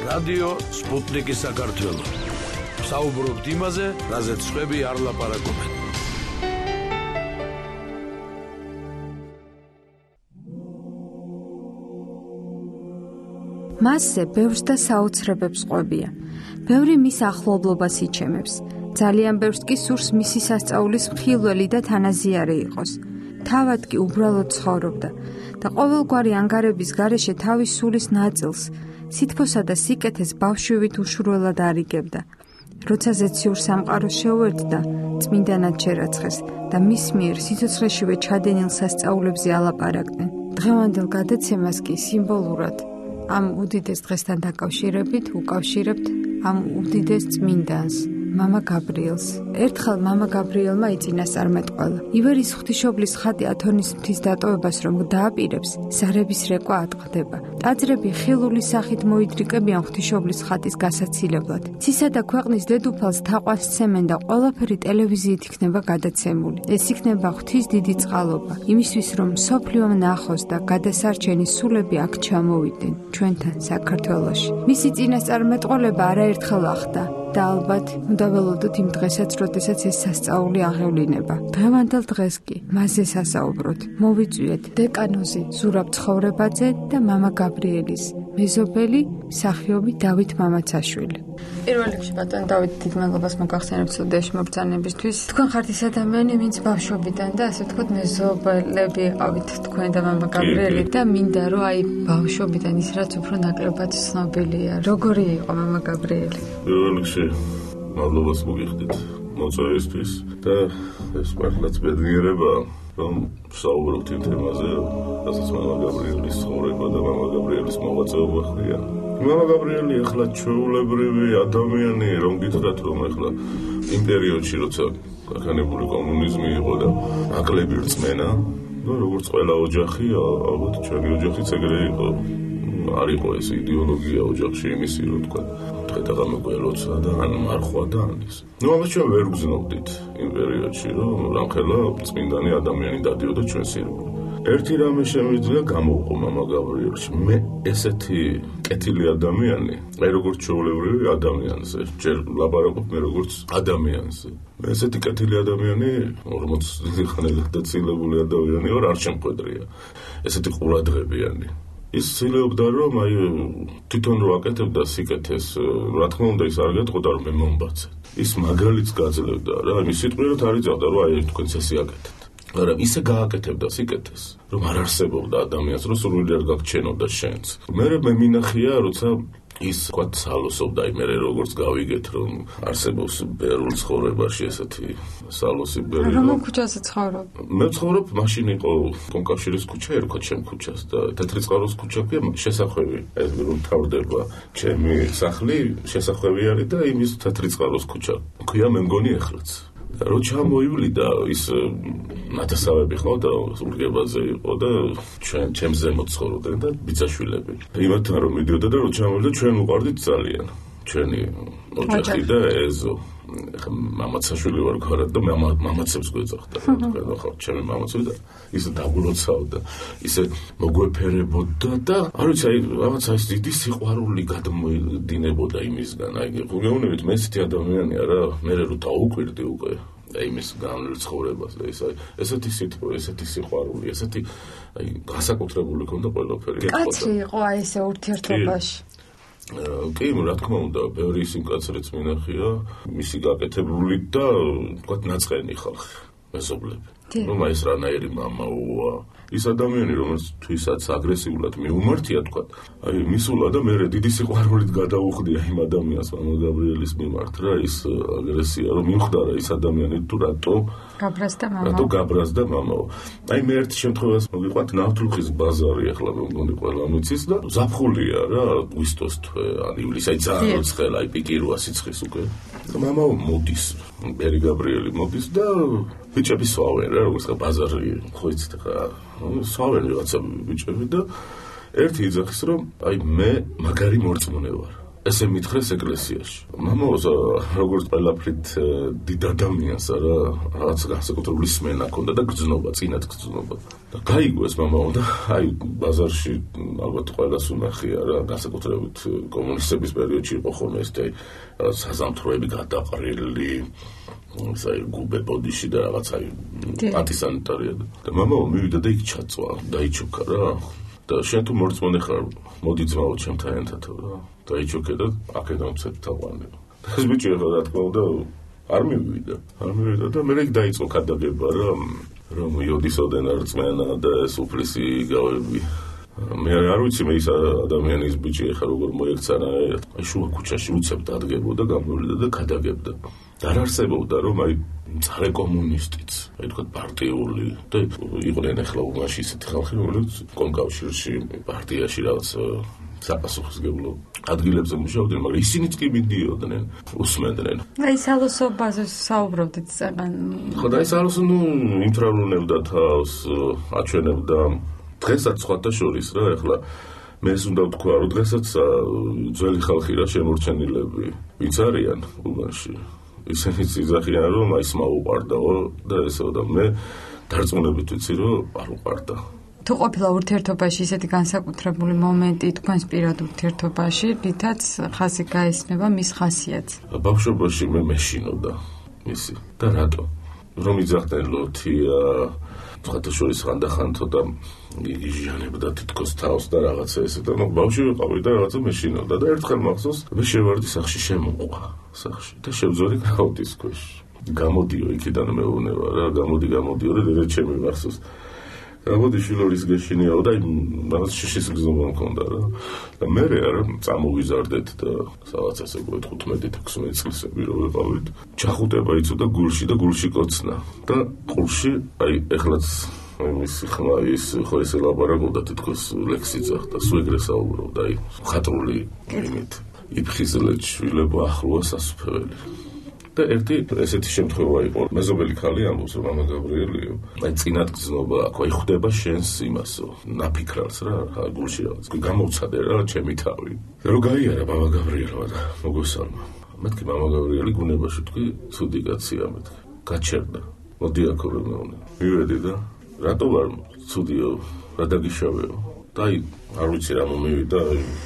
რადიო სპუტნიკი საქართველო. საუბრობთ იმაზე, რაზეც სხვები არ ლაპარაკობენ. მასზე ბევრს და საოცრებებს ყვებია. ბევრი მის ახლობლობას იჩემებს. ძალიან ბევრს კი სურს მისი სასწაულის მხილველი და თანაზიარე იყოს. თავად კი უბრალოდ ცხოვრობდა და ყოველგვარი ანგარების გარეშე თავის სულის ნაწილს, სითბოსა და სიკეთეს ბავშვივით უშურველად არიგებდა. როცა ზეციურ სამყაროს შეუერთდა, წმინდანად შერაცხეს და მის მიერ სიცოცხლეშივე ჩადენილ სასწაულებზე ალაპარაკდნენ. დღევანდელ გადაცემას კი სიმბოლურად ამ უდიდეს დღესთან დაკავშირებით უკავშირებთ ამ უდიდეს წმინდანს, მამა გაბრიელს. ერთხელ მამა გაბრიელმა იწინასწარმეტყველა. ივერის ღვთისმშობლის ხატი ათონის მთის დატოვებას რომ დააპირებს, ზარების რეკვა ატყდება. ტაძრები ხილული სახით მოიდრიკებიან ღვთისმშობლის ხატის გასაცილებლად. ცისა და ქვეყნის დედოფალს თაყვანს სცემენ და ყველაფერი ტელევიზიით იქნება გადაცემული. ეს იქნება ღვთის დიდი წყალობა, იმისთვის რომ მსოფლიომ ნახოს და გადასარჩენი სულები აქ ჩამოვიდნენ ჩვენთან საქართველოში. მისი წინასწარმეტყველება არაერთხელ ახდა. და ალბათ უნდა ველოდოთ იმ დღესაც, როდესაც ეს სასწაული აღევლინება. დღევანდელ დღეს კი მასზე სასაუბროთ. მოვიწვიეთ დეკანოზი ზურაბ ცხოვრებაძე და მამა გაბრიელის მეზობელი მსახიობი დავით მამაცაშვილი. პირველ რიგში ბატონ დავით, დიდ მადლობას მოგახსენებთ სტუდიაში მობრძანებისთვის. თქვენ ხართ ის ადამიანი, ვინც ბავშვობიდან და ასე ვთქვათ მეზობლები იყავით თქვენ და მამა გაბრიელი და მინდა რომ აი ბავშვობიდან ის რაც უფრო ნაკლებად ცნობილია. როგორი იყო მამა გაბრიელი? მადლობას მოგიხდით მოწვევისთვის და ეს მართლაც ბედნიერება რომ საუბრობთ იმ თემაზე, რასაც მამა გაბრიელის ცხოვრება და მამა გაბრიელის მოღვაწეობა ხდიან. მამა გაბრიელი ახლა ჩვეულებრივი ადამიანი, რომ გითხრათ რომ ახლა იმ პერიოდში როცა გაქანებული კომუნიზმი იყო და ნაკლები რწმენა, და როგორც ყველა ოჯახი, ალბათ ჩვენი ოჯახიც ეგრე იყო. არ იყო ეს იდეოლოგია ოჯახში იმისი, რომ თქვა დღე-დღამეგვეროცა და ან მარხვა და ან ის. ამას ჩვენ ვერ გზნობდით იმ პერიოდში, რომ რამხელა წმინდანი ადამიანი დადიოდა ჩვენს სირბილე. ერთი რამე შემიძლია გამოვყო მამა გაბრიელში. მე ესეთი კეთილი ადამიანი, მე როგორც ჩვეულებრივი ადამიანზე, ჯერ ლაპარაკობ მე როგორც ადამიანზე. მე ესეთი კეთილი ადამიანი 40 ხანი გადაცილებული ადამიანი ვარ, არ შემყვედრია. ესეთი ყურადღებიანი. ის ცდილობდა რომ აი თვითონ რო აკეთებდა სიკეთეს, რა თქმა უნდა ის არ გეტყოდა რომ მე მომბაცე. ის მაგალითს გაძლევდა რა, იმის სიტყვიერად არ იწევდა რომ აი თქვენც ესე აკეთებთ. მაგრამ ისე გააკეთებდა სიკეთეს, რომ არ არსებობდა ადამიანს, რომ სრულიად გაგჩენოდა შენც. მე მინახია, როცა ის თქვათ სალოსობდა, აი მე როგორც გავიგეთ რომ არსებობს ბერულ ცხოვრებაში ესეთი სალოსი ბერი. რომ ქუჩაზე ცხოვრობ? მე ცხოვრობ, მაშინ იყო კონკავშირის ქუჩა, ერქვა ჩემ ქუჩას და თეთრიწყაროს ქუჩა კი შესახვევი. ეს რომ თავდება ჩემი სახლი შესახვევი არის და იმის თეთრიწყაროს ქუჩა. ქვია მე მგონი ახლაც. რო ჩამოივლიდა ის ნათესავები ხო და ზურგებაზე იყო და ჩემ ზემოთ ცხოვრობდნენ და ბიძაშვილები. იმათთან რომ მიდიოდა და რო ჩამოვიდა ჩვენ უყარდით ძალიან. ჩვენი ოჯახი და ეზო. ეხლა მამაცაშვილი ვარ გარეთ და მამაცებს გვეძახდა. თქვენ ხო ჩემი მამაცები და ისე დაგულოცავდა, ისე მოგვეფერებოდა და არ ვიცი აი რაღაცა ის დიდი სიყვარული გადმოდინებოდა იმისგან. აი გეუბნებით მე ესეთი ადამიანია რა, მე რო დაუკვირდი უკვე და იმის განრცხოვრებას და ესეთი სიტყვა, ესეთი სიყვარული, ესეთი აი განსაკუთრებული ქონდა ყველაფერი. კაცი იყო აი ესე ურთიერთობაში. კი, რა თქმა უნდა, ბევრი სიმკაცრეც მინახია, მისი გაკეთებული და თქვათ ნაწყენი ხალხი, მეზობლები. რომ ეს რანაირი მამაოა. ის ადამიანი, რომელიც თვისაც აგრესიულად მიუმართია, თქვათ, აი მისულა და მე დიდი სიყვარულით გადაუხდია იმ ადამიანს მამა გაბრიელის მიმართ რა, ის აგრესია, რომ მიხვდარა ის ადამიანი თუ რატო გაბრაზდა მამაო. აი მე ერთ შემთხვევას მოგიყვათ ნავთლუხის ბაზარი ახლა მეგონი ყველა მიცის და ზაფხულია რა, აგვისტოს თვე, ან ივლისი, აი ძალიან ცხელ, აი პიკიროა სიცხის უკვე. მამაო მოდის, ბერი გაბრიელი მოდის და ბიჭები სვავენ რა, როგორც ბაზარი ხო იცით ხა, სვავენ რაღაცა ბიჭები და ერთი იძახის რომ აი მე მაგარი მორწმუნე ვარ. ესე მითხრეს ეკლესიაში. მამაოს როგორც ყველაფრით დიდ ადამიანს არა რაღაც განსაკუთრებული სმენა ჰქონდა და გრძნობა, წინათ გრძნობა. და გაიგოს მამაო და აი ბაზარში ალბათ ყველას უნახია რა, განსაკუთრებით კომუნისტების პერიოდში იყო ხოლმე ეს საზამთროები გადაყრილი, აი გუბე ბოდიში და რაღაც აი ანტისანიტარია და მამაო მივიდა და იქ ჩაწვა, დაიჩუქა რა. და შენ თუ მორწმუნე ხარ, მოდი ძმაო ჩემთან ერთად რა. დაიჩუქე და აქედან ვცეთ თაყვანი. და ეს ბიჭი ახლა რა თქმა უნდა არ მივიდა და მე იქ დაიწყო ქადაგება რა, რომ იოდისოდენ არ წმენა და სუფლისი გავები. მე არ ვიცი მე ის ადამიანის ბიჭი ახლა როგორ მოექცანა, აი შუა ქუჩაში უცებ დადგებოდა, გამოვიდა და ქადაგებდა. და არ არსებობდა რომ აი ძაღლე კომუნისტიც, აი თქვა პარტიული და იყვნენ ახლა უმაში ისეთი ხალხი, რომელიც კონკავშირში, პარტიაში რაღაც საპასუხისმგებლო ადგილებზე მუშაობდნენ, მაგრამ ისინიც კი მიდიოდნენ, უსმენდნენ. აი სალოსობაზე საუბრობდით წეგან. ხო და ეს ალოსო იმთრალუნებდა თავს, აჩვენებდა დღესაც სხვათა შორის რა, ახლა მე ეს უნდა ვთქვა, რომ დღესაც ძველი ხალხი რა შემორჩენილები ვინც არიან უბანში. ისინიც იძახიან რომ აი სმა უყარდაო და ესო და მე დარწმუნებით ვიცი რომ არ უყარდა. თუ ყოფილა ურთიერთობაში ისეთი განსაკუთრებული მომენტი თქვენს პირად ურთიერთობაში, რითაც ხაზი გაესმება მის ხასიათს? ბავშვობაში მე მეშინოდა მისი და რატო? რომ იძახდნენ ლოთია, სხვათა შორის ხანდახან ცოტა იგიჟიანებდა თითქოს თავს და რაღაცა ესე და ბავშვი ვიყავი და რაღაცა მეშინოდა და ერთხელ მახსოვს მე შევარდი სახში შემოყვა სახში და შევძვარი გაუდის ქვეშ. გამოდიო იქიდან მეუბნება რა, გამოდიო და დედა ჩემი მახსოვს. გამოდი შილორის გეშინიაო და რაღაც შიშის გზობა მქონდა რა. და მე რა წამოვიზარდეთ და სადაც ასე 15-16 წლისები რო ვიყავით. ჩახუტება იწოდა გულში და გულში კოცნა. და ყურში აი ეხლაც ის ხმა ის ხო ეს ელაბორებოდა თითქოს ლექსიძახ და სულ ეგრე საუბრობდა აი ხატრული იმით. იფხიზლეთ შვილებო ახლოა სასუფეველი. და ერთი ესეთი შემთხვევა იყო. მეზობელი ხალი ამბობს რომ მამა გაბრიელიო. აი წინათ გზნობა აქვს, აი ხვდება შენს იმასო, ნაფიქრავს რა, გულში რაღაც. გამოვცადე რა ჩემი თავი. რომ გაიარა მამა გაბრიელმა და მოგესალმა. მეთქი მამა გაბრიელი გუნებაში თქვი, ცუდი კაცია მეთქი. გაჩერდა. მოდი აქ რომ მივედი და რატო ვარ ცუდიო, რა დაგიშავეო. და აი არ ვიცი რა მომივიდა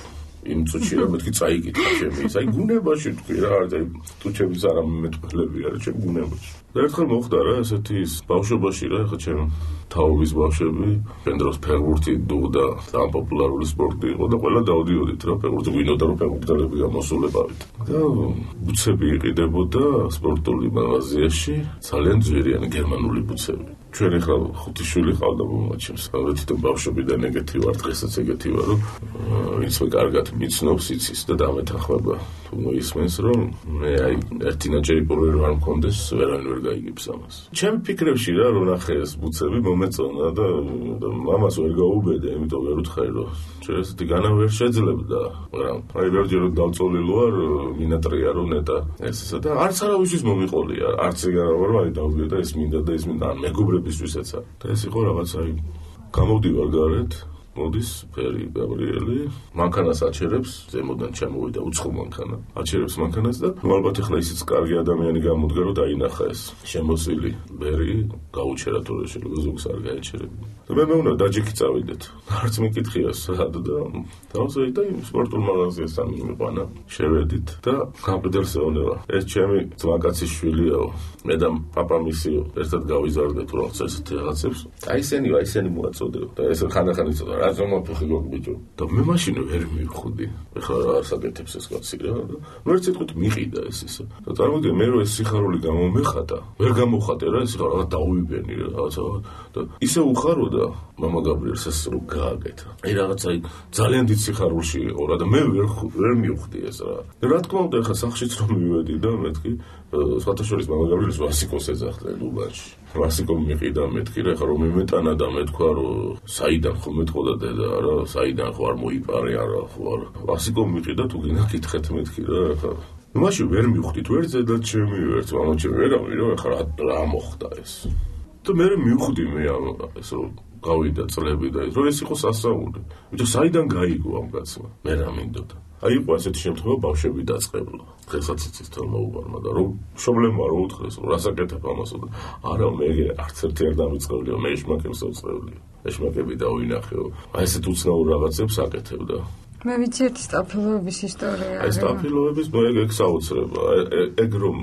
იმ წუთში რა მეთქი წაიკითხა ჩემი ის აი გუნებაში თქვი რა აი ტუჩების არა მეტყველები არა ჩემ გუნებაში და ერთხელ მოხდა რა ესეთი ბავშვობაში რა ხა ჩემ თაობის ბავშვები პენდროს ფეხბურთი დუდა და პოპულარული სპორტი იყო და ყველა დავდიოდით რა ფეხბურთი გვინოდა რომ ფეხბურთელები გამოსულებავით და ბუცები იყიდებოდა სპორტული მაღაზიაში ძალიან ძვირიანი გერმანული ბუცები ჩვენ ახლა 5 შვილი ყავდა მომაჩემს რა თვითონ ბავშვებიდან ეგეთი ვარ დღესაც ეგეთი ვარ რომ ვინც მე კარგად მიცნობს იცის და დამეთანხმება თუ მოისმენს რომ მე აი ერთი ნაჭერი პრობლემა არ მქონდეს ვერანი ვერ გაიგებს ამას ჩემ ფიქრებში რა რომ ნახე ეს ბუცები მომეწონა და მამას ვერ გაუბედე იმიტომ ვერ უთხარი რომ ჩვენ ესეთი განა ვერ შეძლებდა მაგრამ აი ვერჯერ დავწოლილო არ მინატრია რომ ნეტა ესა და არც არავისთვის მომიყოლია არც ეგარა რომ აი დავგე და ეს მინდა და ეს მინდა მეგობრებისთვისაც და ეს იყო რაღაც აი გამოვდივარ გარეთ მოდის ფერი გაბრიელი მანქანას აჩერებს ზემოდან ჩამოვიდა უცხო მანქანა აჩერებს მანქანას და ალბათ ახლა ისიც კარგი ადამიანი გამოდგა რომ დაინახა ეს შემოსილი ბერი გაუჩერა თორე შეგოზობს არ გაეჩერებია და მე მეუნა დაჯიქი წავიდეთ არც მეკითხია სად და დავზეი და სპორტულ მაღაზიასთან მიყვანა შევედით და გამყიდელს ეონება ეს ჩემი ძმაკაცის შვილია მე და პაპა მისიო ერთად გავიზარდეთ რაღაც ესეთი რაღაცებს აი ესენი მოაწოდე და ეს ხანდახან იცოდა რა ზომაფეხი გოგბიჭო და მე მაშინ ვერ მივხვდი ეხლა რა ასაკეთებს ეს კაცი რა და მე ცოტა მიყიდა ეს ისე და წარმოიდგინე მე რომ ეს სიხარული გამომეხატა ვერ გამოვხატე რა ეს რაღაც დაუვიბენი რაღაცა და ისე უხარო და მამა გაბრიელს ეს რო გააკეთა აი რაღაცა ძალიან დიდ სიხარულში იყო რა და მე ვერ მივხვდი ეს რა და რა თქმა უნდა ეხლა სახშიც რომ მივედი და მეთქი სხვათა შორის მამა გაბრიელს ვასიკოს ეძახდნენ უბანში ვასიკო მიყიდა მეთქი რა ხა რომ იმეტანა და მეთქვა რომ საიდან ხო მეთქოდა დედა რა საიდან ხო არ მოიპარე არა ხო არა ვასიკო მიყიდა თუ გინდა კითხეთ მეთქი რა ხა მაშინ ვერ მივხვდით ვერ ზედაც ჩემი ვერც მამაჩემ ვერავი რომ ხა რა მოხდა ეს და მე მივხვდი მე ეს რომ გავიდა წლები და რომ ეს იყო სასაული. ვიჭო საიდან გაიგო ამ კაცმა? მე რა მინდოდა. აი იყო ასეთი შემთხვევა ბავშვები დაწყებლა. დღესაც იცის თორ მოუყარმა და რომ პრობლემაა რომ უთხრეს რომ რასაკეთებ ამასო და არა მე არც ერთი არ დამიწყებლიო მე ეშმაკებს ავწყებლიო. ეშმაკები დავინახეო. აი ესეთ უცნაურ რაღაცებს აკეთებდა. მე ვიცი ერთი სტაფილოების ისტორია. აი სტაფილოების ეგ საოცრება. ეგ რომ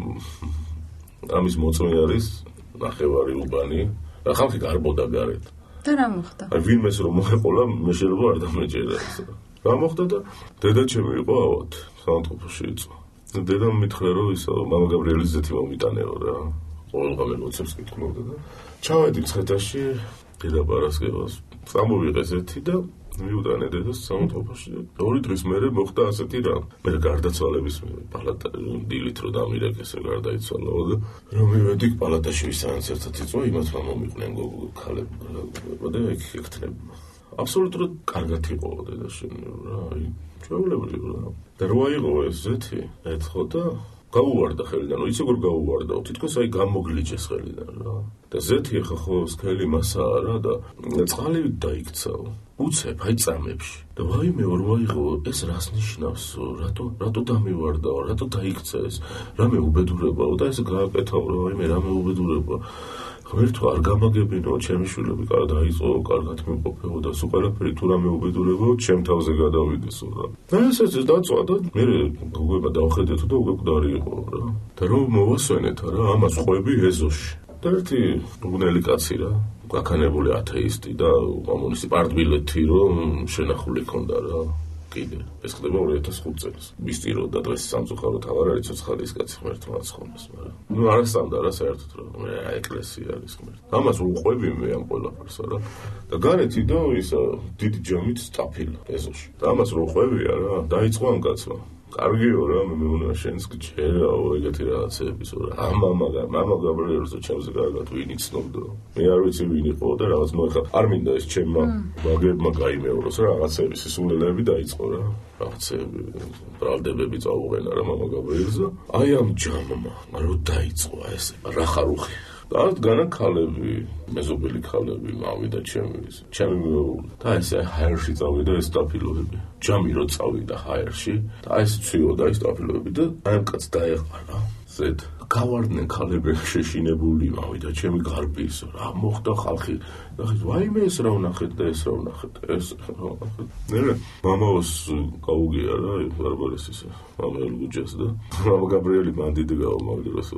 ამის მოწმე არის ნახევარი უბანი და ხალხი გარბოდა გარეთ. და რა მოხდა? აი ვინმეს რომ მოეყოლა მე შეიძლება არ დამეჭერა ეს. რა მოხდა და დედაჩემი იყო ავად სამთყოფოში იწვა. დედამ მითხრა რომ ისა მამა გაბრიელის ზეთი მომიტანეო რა. ყველგან მოცემს კითხულობდა და ჩავედი მცხეთაში დედა პარასკევას. სამოვიღე ზეთი და მიუტანე დედას სამთყოფოში. 2 დღის მერე მოხდა ასეთი რამ. მე გარდაცვალების პალატა დილით რო დამირეკესე გარდაიცვალა და რომ მივედი პალატაში ვისანაც ერთად იწვა იმათ მომიყვნენ ქალები და ექთნებ. აბსოლუტურად კარგად იყო დედაშენი რა, აი, ჩვეულებრივ რა. და რო აიღო ეს ზეთი, ეთხო და გაუვარდა ხელიდან, იცი როგორ გაუვარდაო, თითქოს აი გამოგლიჯეს ხელიდან რა. და ზეთი ახლა ხო სქელი მასაა რა და წყალივით დაიქცაო. უცებ აი წამებში. და ვაიმე რო აიღო, ეს რას ნიშნავსო, რატო დამივარდაო, რატო დაიქცა ეს? რამე უბედურებაო და ეს გააკეთაო რა, ვაიმე რამე უბედურება. ღმერთო არ გამაგებინო, ჩემი შვილები კარგად დაიწყო, კარგად მიყოფეო და სულ ყველაფერი თუ რამე უბედურებაო, ჩემ თავზე გადავიდესო რა. და ესეც დაწვა და მე გოგოება დავხედეთო და უკვე მკვდარი იყო რა. და რომ მოვასვენეთ რა, ამას ყვები ეზოში. და ერთი ბუნელი კაცი რა, გაქანებული ათეისტი და კომუნისტი პარტბილეთი რომ შენახული ქონდა რა. კიდე ეს ხდება 2005 წელს. მისწიროდა დღეს სამწუხაროდ აღარ არის ცოცხალის კაცი ღმერთმა აცხონოს, მაგრამ ნუ არ ასწამდა რა საერთოდ რა ეკლესია არის ღმერთი. ამას უყვები მე ამ ყველაფერს რა. და გარეთიდან ისა დიდი ჯამით სტაფილა ეზოში. და ამას უყვებია რა, დაიწყო ამ კაცმა. კარგიო რა, მე მეუნა შენს გჭერაო ეგეთი რაღაცების რა. მამა გაბრიელს და ჩემზე კარგად ვინ იცნობდო. მე არ ვიცი ვინ იყო და რაღაც მოეხა. არ მინდა ეს ჩემმა მაგებმა გაიმეოროს რა, რაღაცების სულელები დაიწყო რა. რაღაცები ბრალდებები წაუღენა რა მამა გაბრიელს და აი ამ ჯამმა რო დაიწყო ეს რა ხარუხი. და განა ქალები, მეზობელი ქალები მავიდა ჩემი და ესე ჰაერში წავიდა ეს სტაფილოები. ჯამი რო წავიდა ჰაერში და ეს ცვიოდა ეს სტაფილოები და აი ამ კაცს დაეყარა ზედ. გავარდნენ ქალები შეშინებული მავიდა ჩემი გარბის რა მოხდა ხალხი. ნახეთ ვაიმე ეს რა ვნახეთ და ეს რა ვნახეთ ეს რა ვნახეთ. მე მამაოს გაუგია რა ბარბარესის მამა ელუჯეს და მამა გაბრიელი მანდიდე გამაგდროს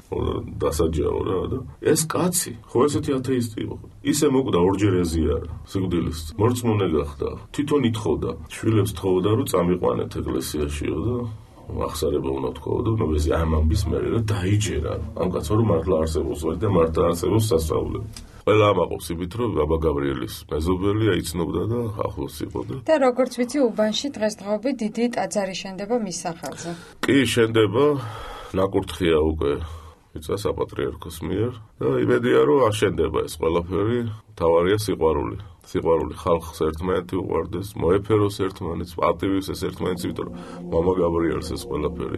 დასაჯაო რა და ეს კაცი ხო ესეთი ათეისტი იყო. ისე მოკვდა ორჯერ ეზიარა სიკვდილის მორწმუნე გახდა. თვითონ ითხოვდა შვილებს თხოვდა რომ წამიყვანეთ ეკლესიაშიო და ახსარება უნდა თქო და ნობეზე ამ ამბის მერე და დაიჯერა ამ კაცო რომ მართლა არსებობს და მართლა არსებობს სასწაულები. ყველა ამაყობს იმით რომ აბა გაბრიელის მეზობელი აიცნობდა და ახლოს იყო და როგორც ვიცი უბანში დღესდღეობით დიდი ტაძარი შენდება მის სახელზე. კი შენდება ნაკურთხია უკვე იწა საპატრიარქოს მიერ და იმედია რომ აშენდება ეს ყველაფერი. თავარია სიყვარული ხალხს ერთმანეთი უყვარდეს, მოეფეროს ერთმანეთს, პატივისეს ერთმანეთს, იმიტომ რომ მამა გაბრიელს ეს ყველაფერი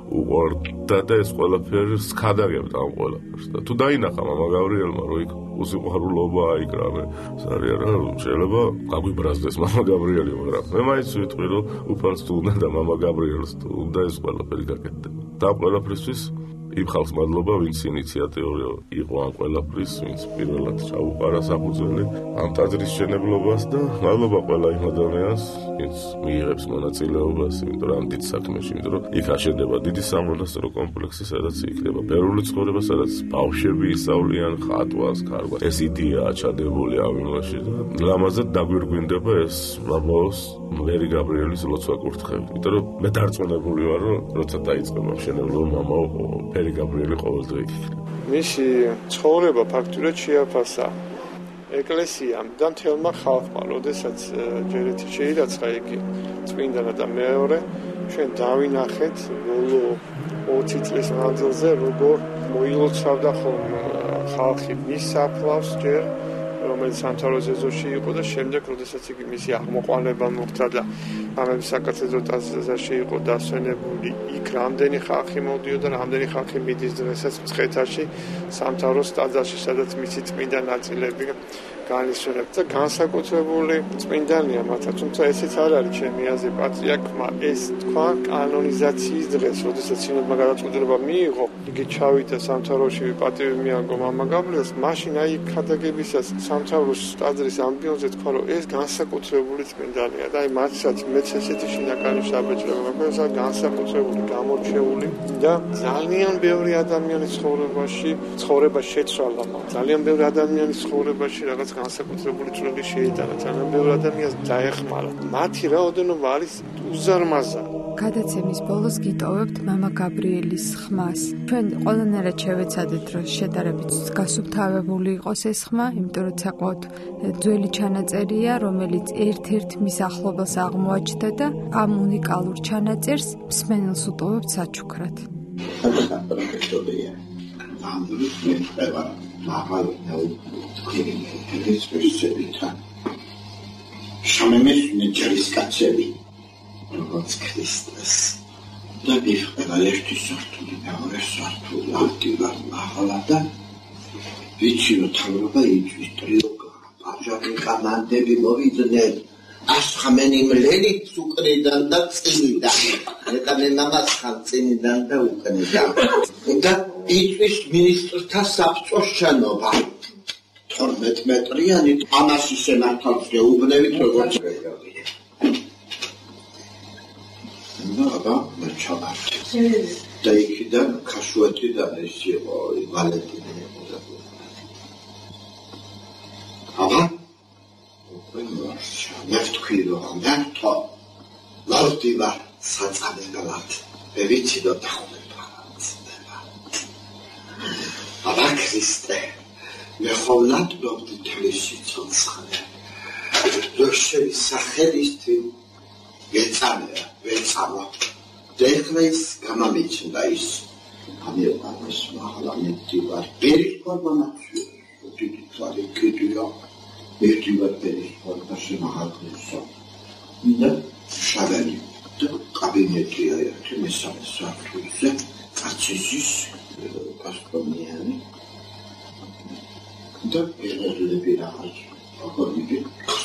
უყვარდა და ეს ყველაფერი სქადაგებდა ამ ყველაფერს. და თუ დაინახა მამა გაბრიელმა რომ იქ უსიყვარულობა იქ რამე სარია რა, შეიძლება გაგვიბრაზდეს მამა გაბრიელი, მაგრამ მე მაინც ვიტყვი რომ უფალს თუ უნდა და მამა გაბრიელს თუ უნდა ეს ყველაფერი გაკეთდება. და ყველაფრისთვის იმ ხალხს მადლობა, ვინც ინიციატორი იყო ამ ყველაფრის, ვინც პირველად ჩაუყარა საფუძველი ამ ტაძრის შენებლობას და მადლობა ყველა იმ ადამიანს, ვინც მიიღებს მონაწილეობას, იმიტომ რომ ამ დიდ საქმეში, იმიტომ რომ იქ აშენდება დიდი სამონასტრო კომპლექსი, სადაც იქნება ბევრული ცხოვრება, სადაც ბავშვები ისავლიან ხატვას, ქარვას. ეს იდეაა ჩადებული ამ იმაში და ლამაზად დაგვირგვინდება ეს მამაოს მერი გაბრიელის ლოცვა კურთხევით. იმიტომ რომ მე დარწმუნებული ვარ, რომ როცა დაიწყება მშენებლობა მამაო ფერი გაბრიელი ყოველდღე იქნება. მისი ცხოვრება ფაქტურად შეაფასა ეკლესიამ და მთელმა ხალხმა, როდესაც ჯერეთი შეირაცხა იგი წმინდანა და მეორე ჩვენ დავინახეთ ბოლო 20 წლის მანძილზე როგორ მოილოცავდა ხოლმე ხალხი მის საფლავს ჯერ რომელიც სამთავროს ეზოში იყო და შემდეგ როდესაც იგი მისი აღმოყვანება მოხდა და ამების საკათედრო ტაძარში იყო დასვენებული იქ რამდენი ხალხი მოდიოდა და რამდენი ხალხი მიდის დღესაც მცხეთაში სამთავროს ტაძარში სადაც მისი წმინდა ნაწილები განისვენებთ და განსაკუთრებული წმინდანია მათაც, თუმცა ესეც არ არის ჩემი აზრი, პატრიარქმა ეს თქვა კანონიზაციის დღეს, როდესაც სინოდმა გადაწყვეტილება მიიღო, იგი ჩავიდა სამთავროში პატივი მიაგო მამა გაბრიელს, მაშინ აი ქადაგებისას სამთავროს ტაძრის ამბიონზე თქვა, რომ ეს განსაკუთრებული წმინდანია და აი მათსაც მეც ესეთი შინაგანი შაბეჭდება მაქვს, განსაკუთრებული გამორჩეული და ძალიან ბევრი ადამიანის ცხოვრება შეცვალა. ძალიან ბევრი ადამიანის ცხოვრებაში რაღაც განსაკუთრებული წვლილი შეიტანა, ძალიან ბევრი ადამიანს დაეხმარა. მათი რაოდენობა არის უზარმაზარი. გადაცემის ბოლოს გიტოვებთ მამა გაბრიელის ხმას. ჩვენ ყველანაირად შევეცადეთ, რომ შედარებით გასუფთავებული იყოს ეს ხმა, იმიტომ რომ საკმაოდ ძველი ჩანაწერია, რომელიც ერთ-ერთ მის ახლობელს აღმოაჩნდა და ამ უნიკალურ ჩანაწერს მსმენელს უტოვებთ საჩუქრად. შამემესუნე ჯარისკაცები როგორც ქრისტეს და მიხდება ერთი სართული მეორე სართული აქტივად მაღლა და ვიცი რომ თავრობა იწვის ტრიოკა პაჟარი კამანდები მოვიდნენ ასხამენი მლელით უკრიდან და წინიდან და მე მამას ხარ წინიდან და უკრიდან და იწვის მინისტრთა საბჭოს შენობა 12 მეტრიანი ამაში შემართავს გეუბნებით როგორც ვეღებია აბა ჩავარდი და იქიდან ქაშვეთიდან ეს იყო ვალენტინე აბა მე ვთქვი რომ მართო ლავტივა საწამებად მე ვიცი რომ დახვდება აბა ქრისტე მე ხოლმე ვდობდი თლისში ცოცხალე როშები სახელისთვის ვეცამა დეხლეს გამამიჩნდა ის ამიერკანის მაღლამეთი ვარ ბერის ფორმაცია დიდი თვალი კიდია ერთივარ ბერის ფორმაში მაღალსო და შაველი და კაბინეტია ერთი მესამე სართულზე კაცის გასტრომიანი და ერლები რაღაც აგორიდი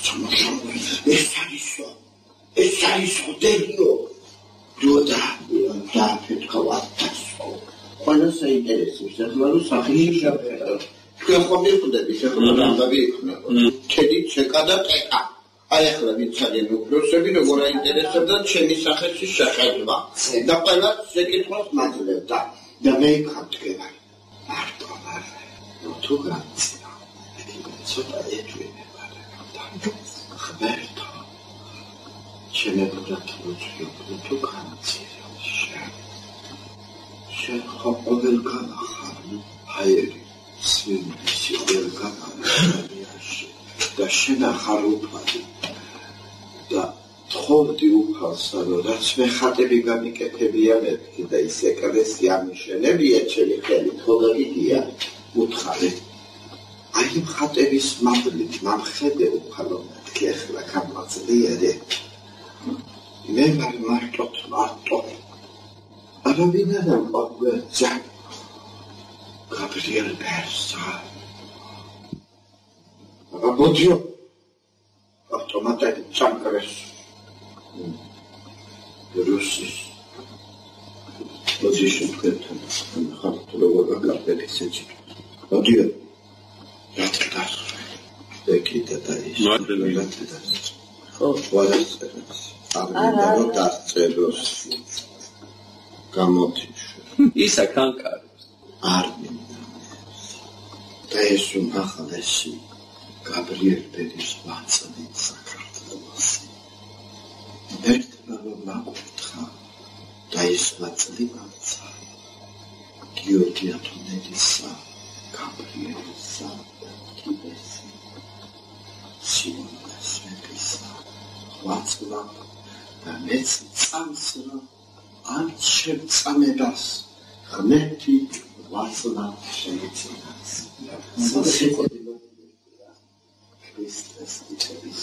ეს არის ხოდელიო დოდა და ფეთქავატასო ყველა საინტერესო საქმეა სახელი შეფერდა თქვენ ხომ მიხდები შეხვედრა დავიქნა ქედი ჩეკა და ტეკა აი ახლა ვიცადე უფროსები როგორ აინტერესებდა ჩემი სახელი შეხედვა და ყველა შეკითხვას მაძლევდა და მე იქადგება მარტო თუ გაცია ცოტა ეჭვება და ხმერტო შემებრდა თუ განცია შენ ხოპოდელ განახარნი ჰაერი სვიმისი ვერ განახარნიაში და შენ ახარუფადი და თხოვდი უფალსა რომ რაც მე ხატები გამიკეთებია მეთქი და ის ეკლესია მიშენებია ჩემი ხელით ხოლმეა უთხარი აი ხატების მადლით მამხედე უფალო მეთქი ახლა გამაწლიერი მე ვარ მარტო არავინ არ მოგეძა გაბრიელ ბერსა აბოდიო ავტომატად ჩამკრეს რუსის პოზიცია თქვენთან ხართ როგორ გაგარდეთ ისეთი აბოდიო რატკდა ეკიდა და ის რატკდა ხო ვარას არა დასწრებს გამოთიშ ისა კანკარებს არ მინდა და ეს ახალესი გაბრიელ ბედის ბაცანი საქართველოს ერთმა რომ მაკუთხა და ის ბაცანი ბაცა გიორგი ათონელისა გაბრიელისა და კიბესი სიმონა სვეტისა ვაცლა და მეც წამსრა არ შეწამებას ღმერთი ვაცლა შეიცინას ქრისტეს იწევს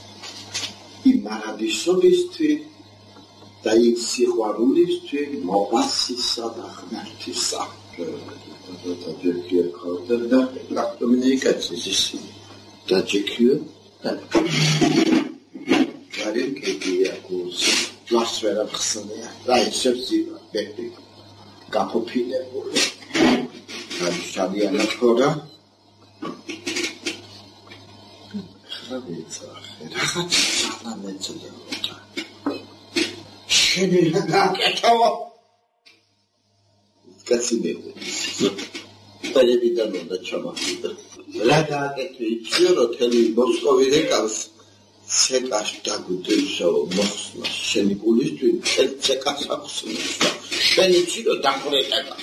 იმარადისობისთვის და იმ სიყვარულისთვის მოყვასისა და ღმერთისა და ჯერჯერ ხალხდა და პრაქტიკულიკაციის დაჭიქიო და გარემ კედია გულს ლას ვერა ხსნია და ისევსივა ბედი გაფოფილებული შადია ნახორა ხაბიცა რაღაც სანამეცდა შენი გაკეთო კაცინები პალევიდან უნდა ჩამახიდო რა გააკეთე იჩირო თელი მოსკოვი რეკავს ცეკაშ დაგუდეშო მოხსნა შენი გულისთვის ცეკას აქვს შენი ჩირო დახურეტა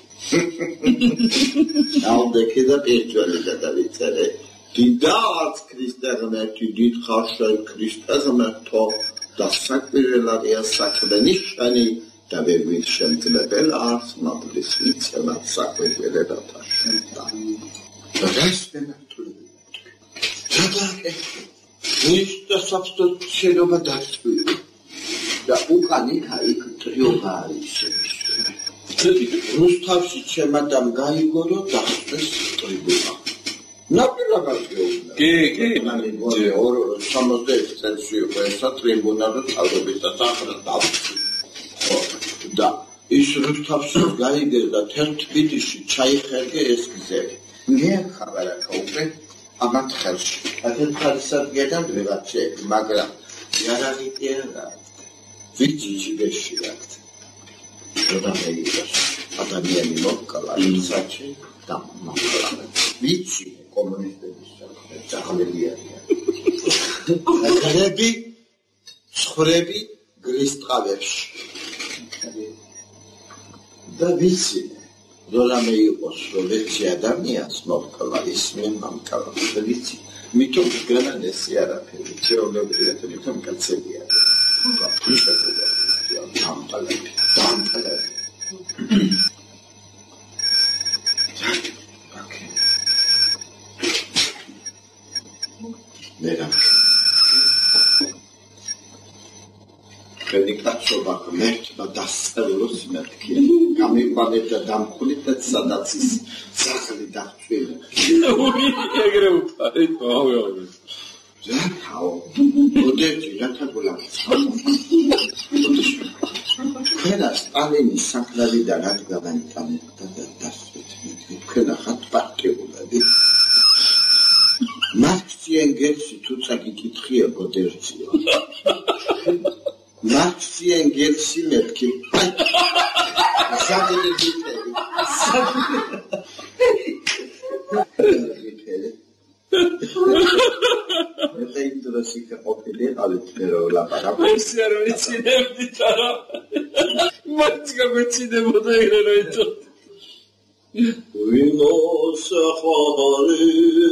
აუდექი და პირჭველი გადავიწერე დიდაც ქრისტიანეთი დიდ ხარშალ ქრისტიანეთო და საკვირველია საქმენიშანი და ვეგვით შემძლებელ არც მაბლის ვიცემა საკვირველებათა შენდა რასტენა თულები ნიშტა საბსტო შენობა დასწვილი და უკანი იქ ტრიობა არის რუსთავში ჩემადამ გაიგო და ხდეს ტრიბუნა ნაპილაგალიო კი მანი ორო 60 წელს იყო ეს ტრიბუნა და თავრობის და სახრა და ის რუსთავში გაიგე და თერთბილიში ჩაიხერგე ეს გზები მე ხაბარა ქაუპე ამათ ხელში აქეთ ხალისად გედამდრებაჩე მაგრამ იარაღიტია ვიცი გეშიათ და მეიგას ადამიანი მოკლა ისაჩი და მოკლა ვიცი კომუნისტების სახელია ახალები ხრები გრისტყავებში და ვიცი როლამე იყოს რომ ერთი ადამიანს მოკლა ის მე მამკალა და ვიცი მითო განანესი არაფერი ჩეულებრივად მითო კაცებია და ისეთია დამტალები ნერა კრედიტაცობა მერტმა დასწროს მერტკი გამიყვანეთ და დამხულით და სადაც ის სახლი დახჩვილი ეგრე უპარით ავეავე ზაქაო ოდეჭი რათაგულა ქედა სტალინის საქმრიდან რადგან და დასწრეთ ქედა ხათ პარტიულები მარქსი ენგელსი თუცა გიკითხია გოდერციო მარქსი ენგელსი მეთქი მე ინდროსი კოპილი ალეთერო ლაპარა ეს არ ვიცინებდი თარა მარქსი გიცინებოდა ერერო ვინოს ხოდარი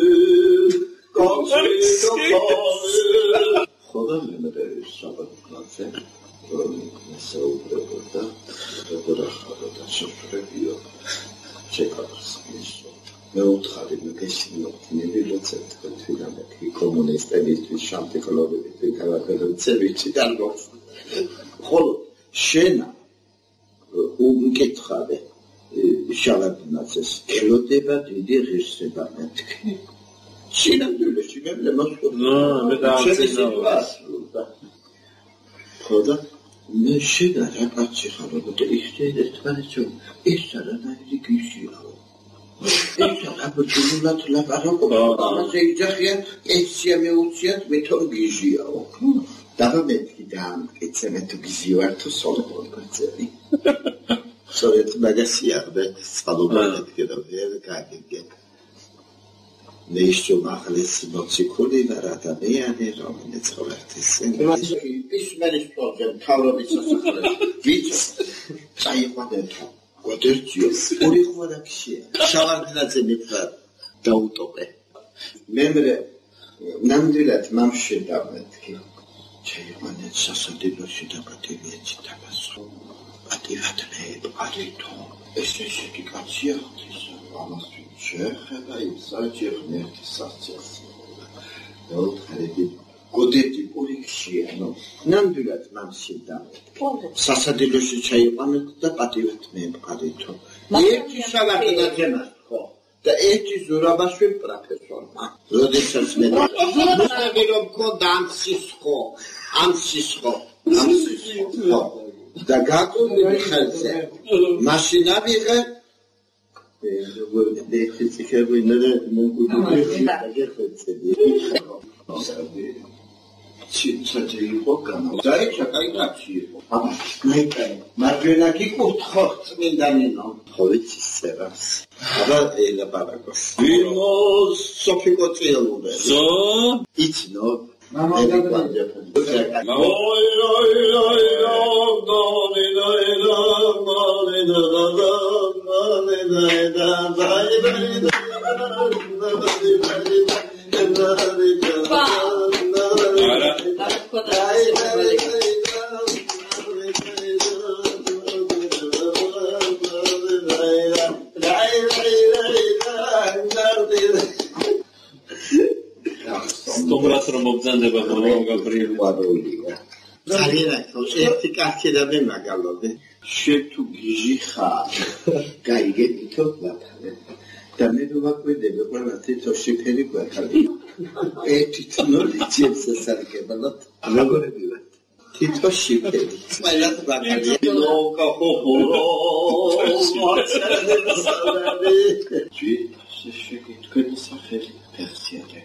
ხოდა მე საბათლაზე საუბრობდა და ხოდა შეფრებიო ჩეკავს მე უთხარი მეგესინოთინები როცეთ თვითამეტი კომუნისტებისთვის შამპიკოლობებით გავაკეთებიცი და როგორც ხოლო შენა უმკითხავე შავადნაცეს ელოდება დიდი ღირსება მეთქი შინამდვილეში მე მოსკოვში და ხოდა მე შენა რა კაცი ხარ და ისე ერთმანეთში ეს არანაირი გიშიაო ეს აბჭულათ ლაპარაკობა ამაზე იძახიან ესია მეუციათ მეთომ გიშიაო და მეთქი და ეცემე თუ გიშიوار თუ სოლო გაწევი სოლეთ მაგასია და სალობად კიდე ვერ გაგიგე ნეიშო მაღლის მოციქული და ადამიანი რომელიც ყოველთვის ის მერის პრობლემ თავრობის სასახლეში ვიცი წაიყვანეთო გოდერციო ორი ხვარაკშია შავარდნაძე მითხრა დაუტოპე მემრე ნამდვილად მამში დამეთქი ჩაიყვანეთ სასადილოში და პატივიეთში დაბასო პატივათნე პარიტო ესე შეკიკაცია ხთის ამას შეხება ისაჭირნე სასწეს დაუთხარები გოდეთი პოლიქშიანო ნამდვილად მამში დამეთქი სასადილოში ჩაიყვანეთ და პატივათნე პარიტო ერთი შავარდნაძე ხო და ერთი ზურაბაშვი პროფესორმა როდესაც მე რომ მქონდა ამ სისხლო და გაკუნდი ხელზე მაშინ ავიღე ერთი ხერვინერე მოგუდი და გეხეცები ციცაძე იყო განაძარი ჩაკაიტაცი იყო აბა გაიტაი მარჯვენა გიკურთხო წმინდანინო ხოლიცი სერას აბა ელა ბარაკოს ვინოს სოფიკო წიელურე ზო იცნო Доброе утро, მოგზანდება გაბრიელი ვარულია. ძალიან ერთი კაცი და მე მაგალობდი. შენ თუ გიჟი ხარ, გაიგეთო ვათალე. და მე ვაკვირდები ყველა თითო შეფერი გვაქვს. ერთი თნოლი ძებს ასარგებლად. როგორები ვარ? თითო შეფერი. ყველა ვაკვირდი. ლოკა ხოხორო. ჭი შეგიტყვი სახელი ფერციადე.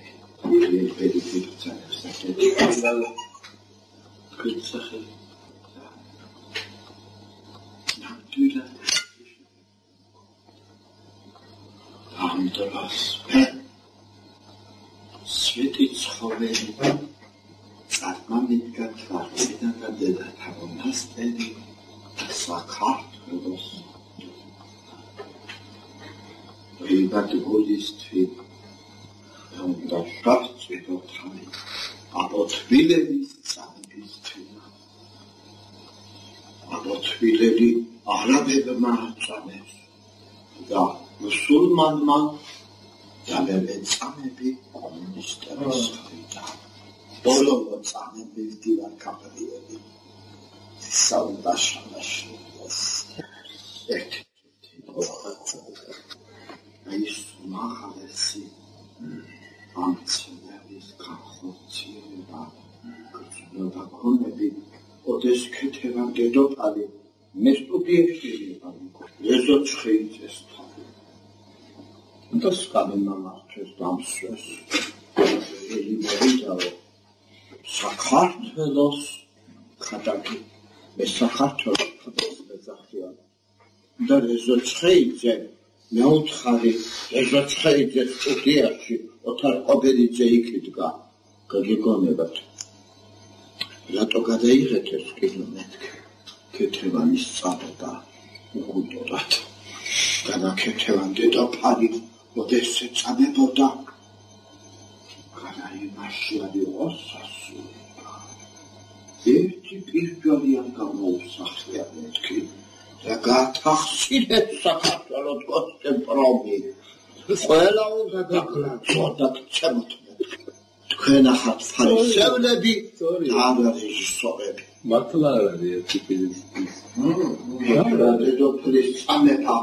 Svetý človek armamentka tvarcida da deda tamo nastedi sakartvelos. Ribat golistvi და შარცვიდო თამი აბოთვილების წამებისთვის აბოთვილები არაბებმა წამეს და მუსულმანმა ძალები წამები კომუნისტების ხარდა ბოლო წამები დივარ კაპიტალები საუდაშანაში ერთ ის მაღალესი ამცენების განხორციელება გრძნობა ქონები ოდეს ქეთევან დედოფალი მე სტუდიაში ვიყავ ეზოჩხეიძეს თავი და სკამი მამართეს დამსვეს ელიმორიდაო საქართველოს ხატაკი მე საქართველოს მეზახია და ეზოჩხეიძე მეუთხარი ეზოჩხეიძეს სტუდიაში ოთარ ყობერიძე იქიდგა გაგიგონებათ რატო გადაიღეთ ეს კილომეტრი ქეთევანის წაბება უგუდოდ განაკეთევან დედოფალი ოდესე წამებოდა განაიმაშიალი ოსასულა ერთი პირჯვალიან გამოუსახლია მეთქი და გათახსინეთ საქართველოს გოსტემპრომი ყველა უნდა გაგრძელოთ ჩემთმეთ თქვენ ახალ ფარისევლები და რეჟისორები მართლა არ არის ერთი პირი დედოფლის წამება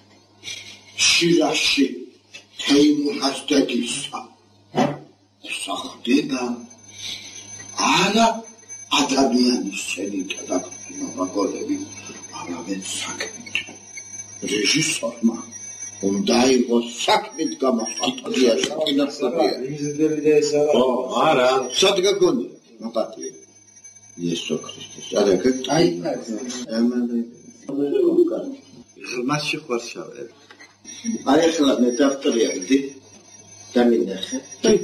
შირაში თეიმურ ჰასდაგისა სახდება არა ადამიანის შენითა და მოგოლები არავინ საქმით რეჟისორმა უნდა იყოს საქმით გამოსატყდიაში კინოსტუდია არა სადღა გონია მაპატი იესო ქრისტეს არა კაი ამანე მასში ხარშავე აი ახლა მე დაფტრიალდი და მინახე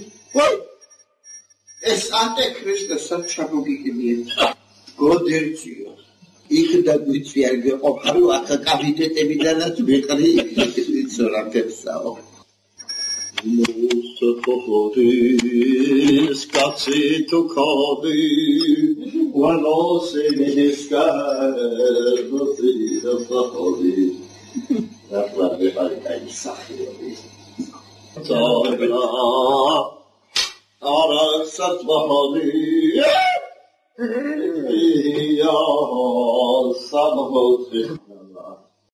ეს ანტე ქრისტესაც ჩამოგიგებია გოდერჩიო იქ და გვიწვი არ გეყოფარო აქ კაბინეტებიდანაც ვიყრი იცორაკებსაო Musotoris cacito codi Guanose menescar Notida fahodi Afla beharika isahiri Tagna Arasat vahodi Ya Sabahoti